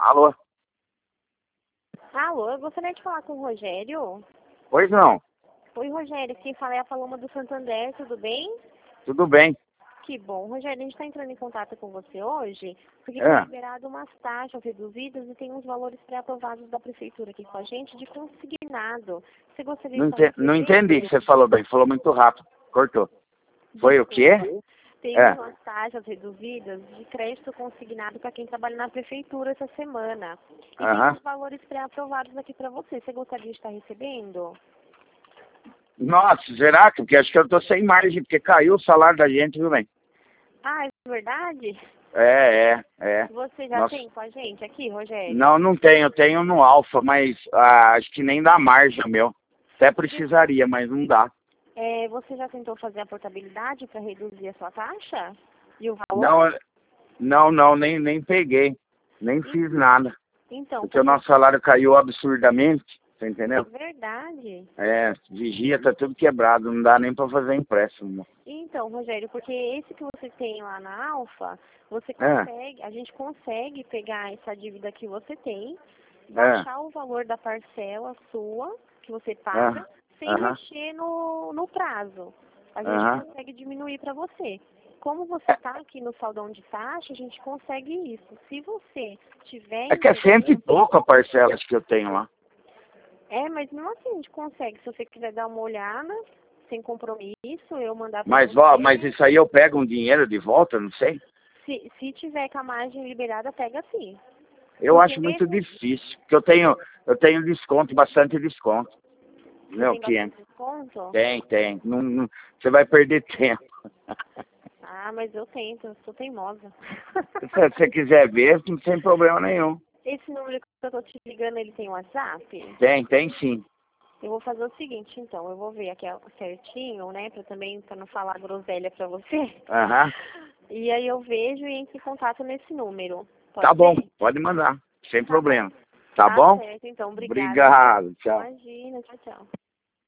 Alô? Alô, eu gostaria de falar com o Rogério. Pois não. Oi, Rogério, quem fala é a Paloma do Santander, tudo bem? Tudo bem. Que bom. Rogério, a gente está entrando em contato com você hoje, porque foi É. liberado umas taxas reduzidas e tem uns valores pré-aprovados da prefeitura aqui com a gente de consignado. Você gostaria de estar Não recebendo? entendi o que você falou bem. Falou muito rápido. Cortou. Foi o quê? Tem É. umas taxas reduzidas de crédito consignado para quem trabalha na prefeitura essa semana. E tem Aham. uns valores pré-aprovados aqui para você. Você gostaria de estar recebendo? Nossa, será que? Porque acho que eu tô sem margem, porque caiu o salário da gente, viu, bem? Ah, é verdade? É. Você já Nossa. tem com a gente aqui, Rogério? Não tenho. Eu tenho no Alfa, mas acho que nem dá margem o meu. Até precisaria, mas não dá. Você já tentou fazer a portabilidade para reduzir a sua taxa? E o valor? Nem peguei. Nem fiz nada. Então, Porque o nosso salário caiu absurdamente, você entendeu? é verdade. Vigia, tá tudo quebrado, não dá nem pra fazer empréstimo. Então, Rogério, porque esse que você tem lá na Alfa, você É. consegue, a gente consegue pegar essa dívida que você tem, É. baixar o valor da parcela sua, que você paga, sem Aham. mexer no prazo. A gente Aham. consegue diminuir para você. Como você está aqui no saldão de taxa, a gente consegue isso. Se você tiver É que é cento e pouco a parcela que eu tenho lá. mas mesmo assim a gente consegue. Se você quiser dar uma olhada, sem compromisso, eu mandar para Mas, você. mas isso aí eu pego um dinheiro de volta, não sei. Se tiver com a margem liberada, pega sim. Eu Porque acho muito difícil, porque eu tenho desconto, bastante desconto. você Meu tem cliente. bastante desconto? Tem. Você vai perder tempo. Ah, mas eu tento, eu sou teimosa. Se você quiser ver, não tem problema nenhum. Esse número que eu tô te ligando, ele tem WhatsApp? Tem sim. Eu vou fazer o seguinte, então, eu vou ver aqui certinho, né, pra não falar groselha pra você. Aham. E aí eu vejo e entro em contato nesse número. Pode Tá bom, ser? pode mandar. Sem Tá bom. problema. Tá bom? Certo, então, obrigada. Obrigado, tchau. Imagina, tchau, tchau.